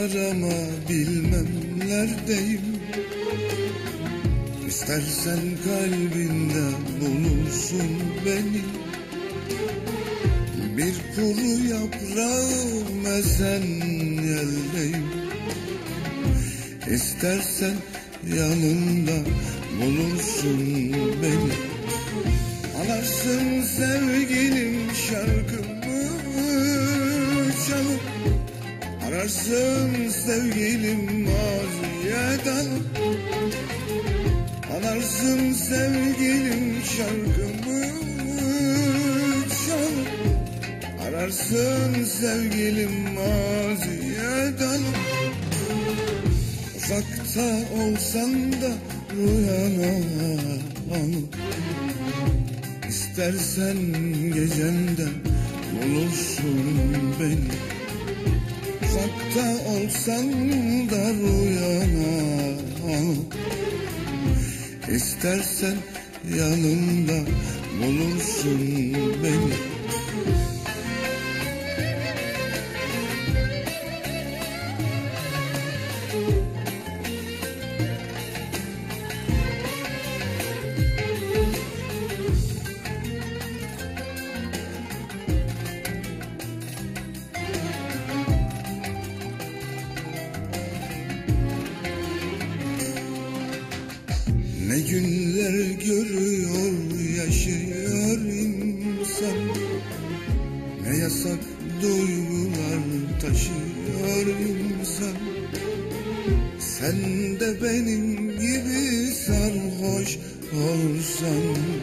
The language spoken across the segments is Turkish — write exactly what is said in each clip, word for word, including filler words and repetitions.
var ama bilmem neredeyim. İstersen kalbinde bulursun beni. Bir kuru yaprağım esen yeldeyim. İstersen yanımda bulursun beni. Anarsın sevgilim şarkımı çalıp, ararsın sevgilim maziye dalıp. Anarsın sevgilim şarkımı çalıp, ararsın sevgilim maziye dalıp. Uzakta olsan da rüyana alıp, İstersen gecemde bulursun beni. Uzakta olsan da rüyana alıp, İstersen yanımda bulursun beni. Ne günler görüyor, yaşıyor insan. Ne yasak duygular taşıyor insan. Sen de benim gibi sarhoş olsan,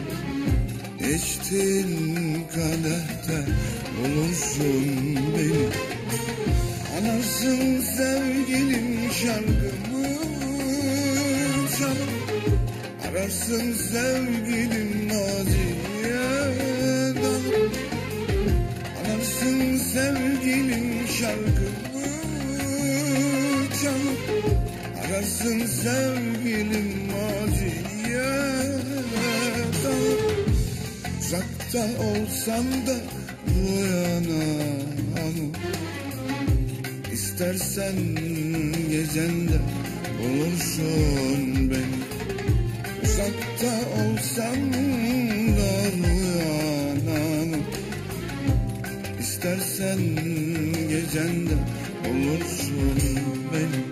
içtin kadehte bulursun beni. Anarsın sevgilim şarkımı çalıp, ararsın sevgilim maziye dalıp. Anarsın sevgilim şarkımı çalıp, ararsın sevgilim maziye dalıp. Uzakta olsam da rüyana alıp, İstersen gecende bulursun beni. Uzakta olsam da rüyana, İstersen gecende bulursun beni.